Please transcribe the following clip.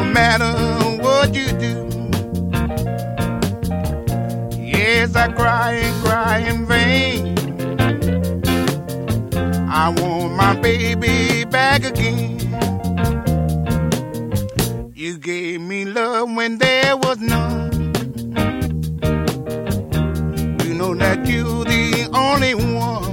matter what you do. Yes, I cry and cry in vain. I want my baby back again. You gave me love when there was none. You know that you're the only one.